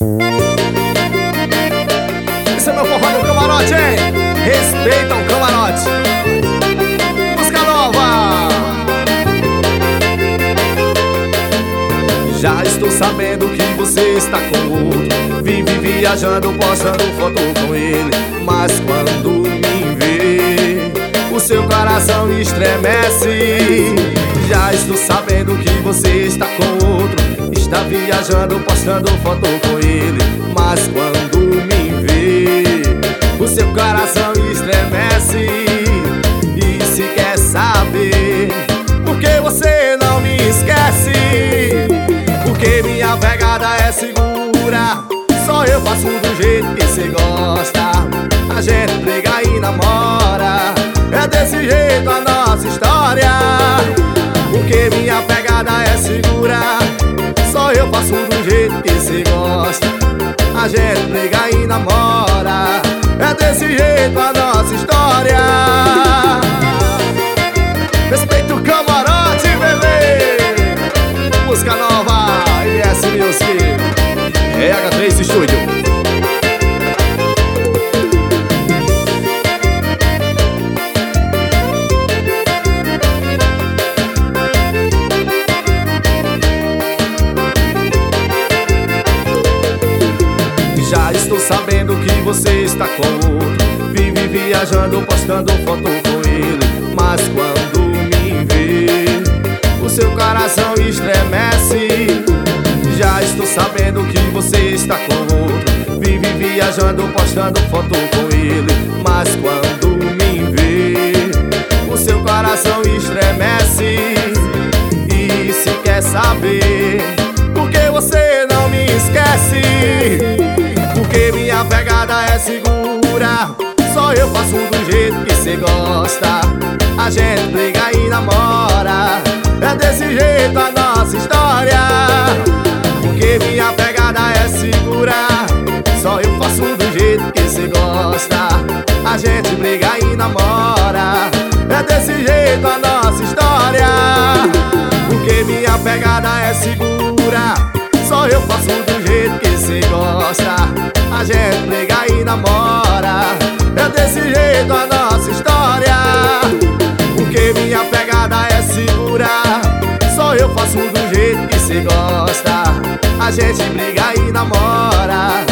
Esse é meu forró no camarote, hein? Respeita o camarote. Música nova. Já estou sabendo que você está com outro, vive viajando, postando foto com ele. Mas quando me vê, o seu coração estremece. Já estou sabendo que você está com outro, está viajando, postando foto com ele. Mas quando me vê, o seu coração estremece. E se quer saber por que você não me esquece, porque minha pegada é segura, só eu faço do jeito que cê gosta. A gente briga e namora, é desse jeito a nossa história. Porque minha pegada é segura, só eu faço do jeito que cê gosta. A gente briga e namora, é desse jeito a nossa história. Respeita o camarote, bebê. Música nova, IS Music, RH3 Studio. Já estou sabendo que você está com outro, vive viajando, postando foto com ele. Mas quando me vê, o seu coração estremece. Já estou sabendo que você está com outro, vive viajando, postando foto com ele. Mas quando me vê, o seu coração estremece. E se quer saber por que você não me esquece, porque minha pegada é segura, só eu faço do jeito que cê gosta. A gente briga e namora, é desse jeito a nossa história. Porque minha pegada é segura, só eu faço do jeito que cê gosta. A gente briga e namora, é desse jeito a nossa história. Porque minha pegada é segura, só eu faço do jeito que cê gosta. A gente briga e namora, é desse jeito a nossa história. Porque minha pegada é segura, só eu faço do jeito que cê gosta. A gente briga e namora,